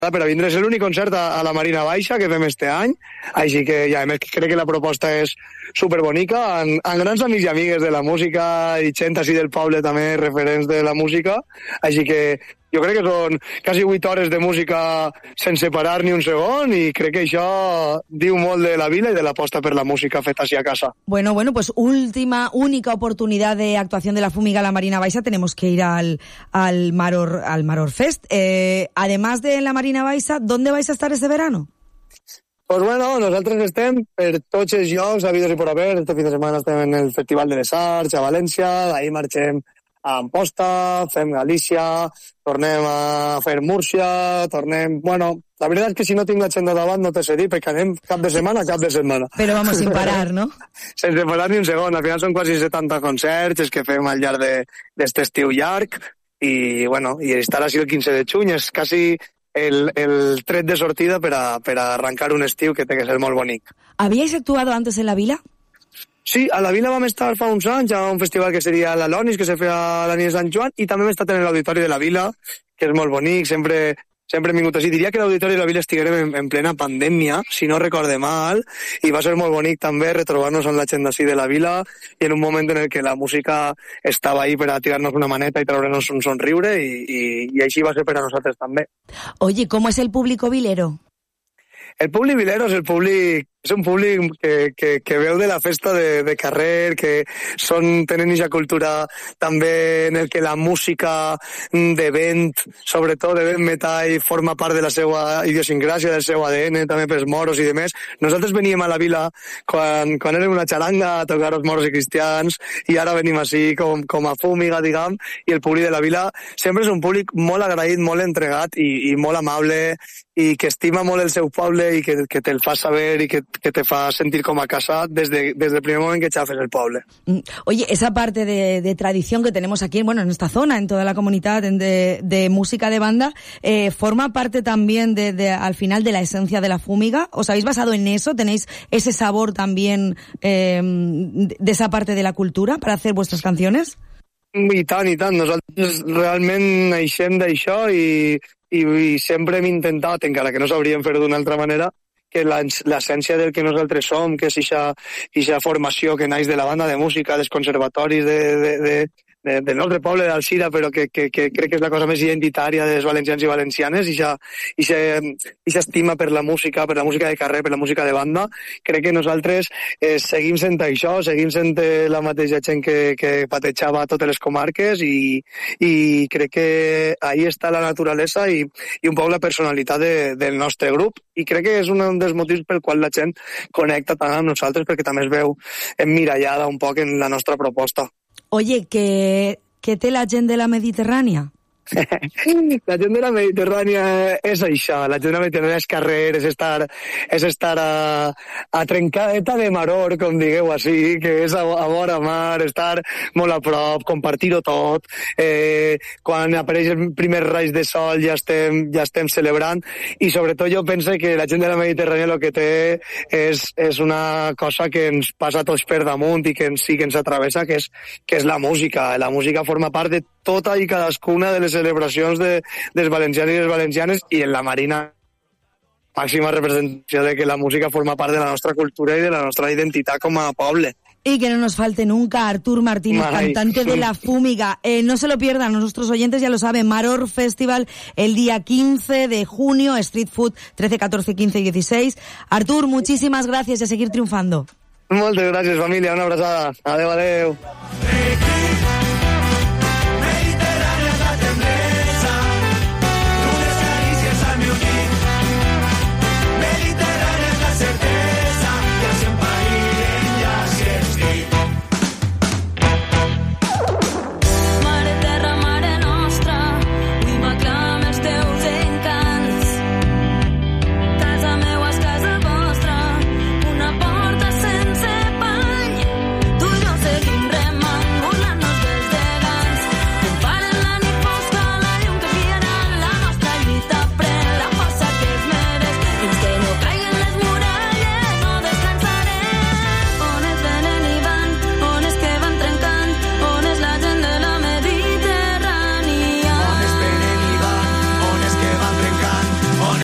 per a vindre. És l'únic concert a la Marina Baixa que fem este any, així que ja, a més crec que la proposta és superbonica, amb grans amics i amigues de la música i gent així del poble també, referents de la música, així que jo crec que són quasi 8 hores de música sense parar ni un segon i crec que això diu molt de la vila i de l'aposta per la música feta així a casa. Bueno, pues única oportunidad de actuación de la Fúmiga a la Marina Baixa, tenemos que ir al Maror Fest. Además de la Marina Baixa, ¿dónde vais a estar este verano? Pues bueno, nosaltres estem per tots els llocs habidos i por haver. Este fin de setmana estem en el Festival de les Arts a València, d'ahir marxem a Amposta, fem Galícia, tornem a fer Múrcia, Bueno, la veritat és que si no tinc l'agenda davant no te sé dir, perquè anem cap de setmana. Però vamos sin parar, ¿no? Sense parar ni un segon. Al final són quasi 70 concerts els que fem al llarg d'este estiu llarg i, bueno, i estar així el 15 de juny és quasi el tret de sortida per a arrencar un estiu que té que ser molt bonic. ¿Habíais actuado antes en la vila? Sí, a la vila vam estar fa uns anys a un festival que seria l'Alonis, que se feia a la nit de Sant Joan, i també hem estat en l'Auditori de la Vila, que és molt bonic, sempre hem vingut així. Diria que l'Auditori de la Vila estiguérem en plena pandèmia, si no recorde mal, i va ser molt bonic també retrobar-nos amb la gent d'ací de la Vila, i en un moment en el que la música estava ahí per a tirar-nos una maneta i treure'ns un somriure, i així va ser per a nosaltres també. Oye, ¿cómo es el público vilero? El públic vilero és un públic que veu de la festa de carrer, que tenen aquesta cultura també en el que la música de vent, sobretot de vent metall, forma part de la seva idiosincràsia, del seu ADN, també pels moros i demés. Nosaltres veníem a la vila quan érem una xaranga a tocar els moros i cristians, i ara venim així com a Fúmiga, diguem, i el públic de la vila sempre és un públic molt agraït, molt entregat i molt amable, i que estima molt el seu poble i que te'l fa saber i que te fa sentir com a casa desde el primer moment que xafes el poble. Oye, esa parte de tradición que tenemos aquí, bueno, en esta zona, en toda la comunidad de música de banda, ¿forma parte también al final de la esencia de la Fúmiga? ¿Os habéis basado en eso? ¿Tenéis ese sabor también de esa parte de la cultura para hacer vuestras canciones? I tant. Nosaltres realment naixem d'això i sempre hem intentat, encara que no sabríem fer-ho d'una altra manera, que l'essència del que nosaltres som, que és ixa formació que naix de la banda de música, dels conservatoris del nostre poble d'Alzira, però que crec que és la cosa més identitària dels valencians i valencianes, ixa estima per la música de carrer, per la música de banda. Crec que nosaltres seguim sent això, seguim sent la mateixa gent que patejava a totes les comarques, i crec que ahí està la naturalesa i un poc la personalitat del nostre grup, i crec que és un dels motius pel qual la gent connecta tant amb nosaltres, perquè també es veu emmirallada un poc en la nostra proposta. Oye, ¿qué té la gent de la Mediterrània? La gent de la Mediterrània és això, la gent de la Mediterrània és carrer, és estar a trencadeta de maror, com digueu així, que és a vora mar, estar molt a prop, compartir-ho tot. Quan apareix el primer raig de sol ja estem celebrant, i sobretot jo penso que la gent de la Mediterrània el que té és una cosa que ens passa tots per damunt i que ens atravessa, que és la música. La música forma part de tota i cadascuna de les celebracions dels valencians i les valencianes, i en la Marina màxima representació de que la música forma part de la nostra cultura i de la nostra identitat com a poble. Y que no nos falte nunca Artur Martínez, cantante de la Fúmiga. No se lo pierdan, nuestros oyentes ya lo saben, Maror Festival el día 15 de junio, Street Food 13, 14, 15 y 16. Artur, muchísimas gracias y a seguir triunfando. Moltes gràcies, família, una abraçada. Adéu.